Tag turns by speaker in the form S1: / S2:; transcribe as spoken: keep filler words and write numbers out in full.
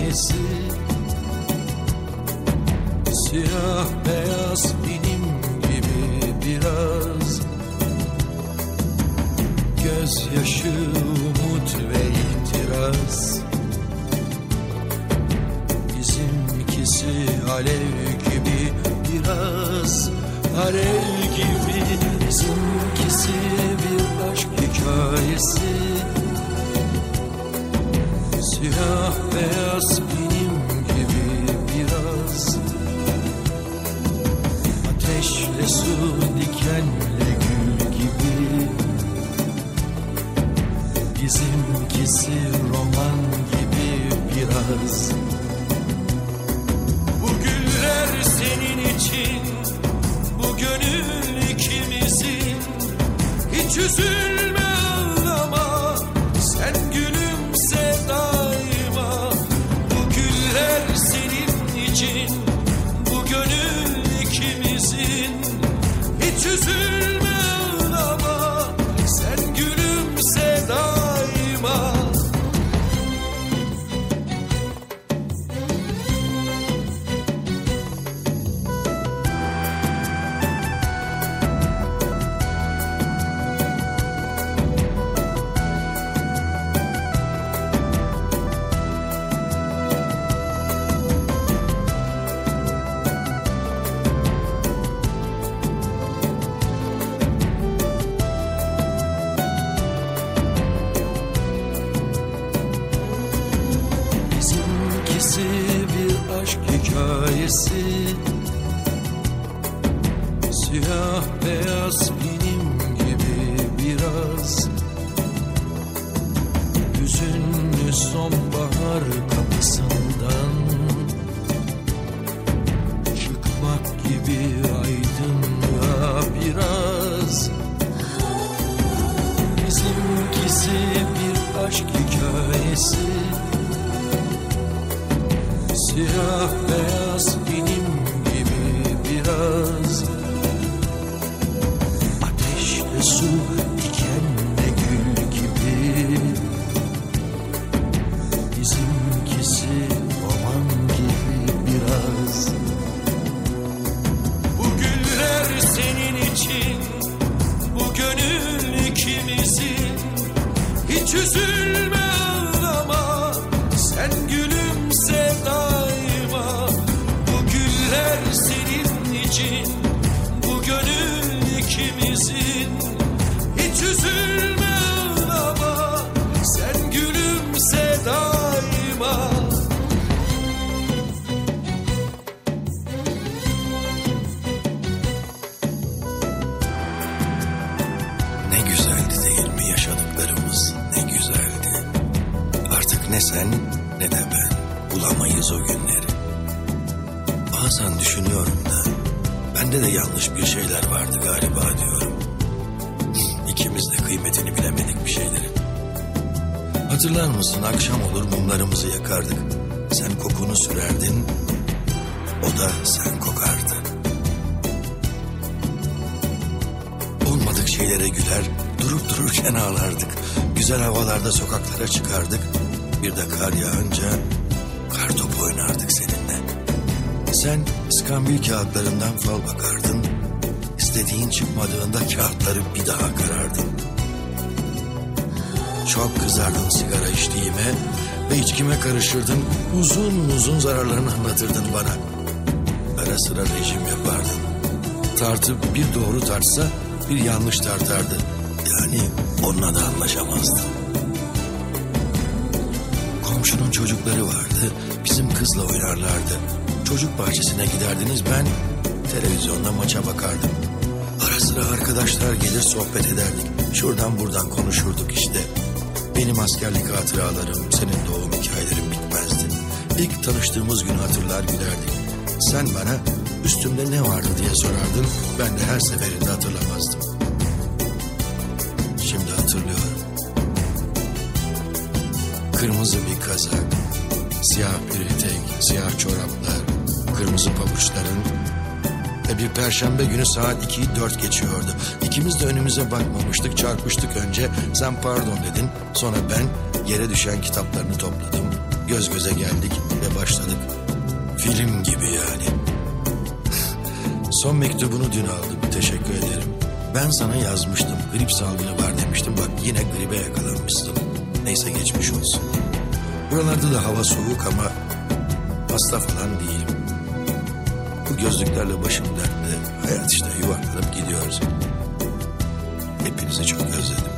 S1: hikayesi. Siyah beyaz benim gibi biraz, gözyaşı, umut ve itiraz. Bizimkisi alev gibi biraz, alev gibi. Bizimkisi bir aşk hikayesi. Siyah beyaz benim gibi biraz, ateşle su, dikenle gül gibi. Bizimkisi roman gibi biraz. Bu güller senin için, bu gönül ikimizin. Hiç üzülme, ağlama, sen gülümse daima. Bu güller senin için, bu gönül ikimizin. Hiç üzülme, ağlama, sen gülümse daima. Bizimkisi bir aşk hikayesi. Siyah beyaz benim gibi biraz, hüzünlü sonbahar kapısından çıkmak gibi aydınlığa biraz. Bizimkisi bir aşk hikayesi. Siyah beyaz benim gibi biraz, ateşle su, dikenle gül gibi. Bizimkisi roman gibi biraz. Bu güller senin için, bu gönül ikimizin. Hiç üzülme, ağlama, sen gülümse daima. Bu güller senin için, bu gönül ikimizin. Hiç üzülme, ağlama, sen gülümse daima.
S2: Ne güzeldi değil mi yaşadıklarımız, ne güzeldi. Artık ne sen ne de ben bulamayız o günleri. Bazen düşünüyorum da bende de yanlış bir şeyler vardı galiba diyorum. İkimiz de kıymetini bilemedik bir şeylerin. Hatırlar mısın, akşam olur mumlarımızı yakardık. Sen kokunu sürerdin, o da sen kokardı. Olmadık şeylere güler, durup dururken ağlardık. Güzel havalarda sokaklara çıkardık. Bir de kar yağınca kartopu oynardık seninle. Sen iskambil kağıtlarından fal bakardın. İstediğin çıkmadığında kağıtları bir daha karardın. Çok kızardın sigara içtiğime ve içkime karışırdın. Uzun uzun zararlarını anlatırdın bana. Ara sıra rejim yapardın. Tartı bir doğru tartsa bir yanlış tartardı. Yani onunla da anlaşamazdın. Komşunun çocukları vardı. Bizim kızla oynarlardı. Çocuk bahçesine giderdiniz, ben televizyonda maça bakardım. Ara sıra arkadaşlar gelir sohbet ederdik. Şuradan buradan konuşurduk işte. Benim askerlik hatıralarım, senin doğum hikayelerin bitmezdi. İlk tanıştığımız günü hatırlar gülerdik. Sen bana üstümde ne vardı diye sorardın. Ben de her seferinde hatırlamazdım. Şimdi hatırlıyorum. Kırmızı bir kazak, siyah bir etek, siyah çoraplar, kırmızı pabuçların. Ve bir perşembe günü saat ikiyi dört geçiyordu. İkimiz de önümüze bakmamıştık, çarpıştık önce. Sen pardon dedin, sonra ben yere düşen kitaplarını topladım. göz göze geldik ve başladık. Film gibi yani. Son mektubunu dün aldım. Teşekkür ederim. Ben sana yazmıştım. Grip salgını var demiştim. Bak yine gribe yakalanmışsın. Neyse geçmiş olsun. Buralarda da hava soğuk ama hasta falan değilim. Bu gözlüklerle başım dertte. Hayat işte yuvarlanıp gidiyoruz. Hepinizi çok özledim.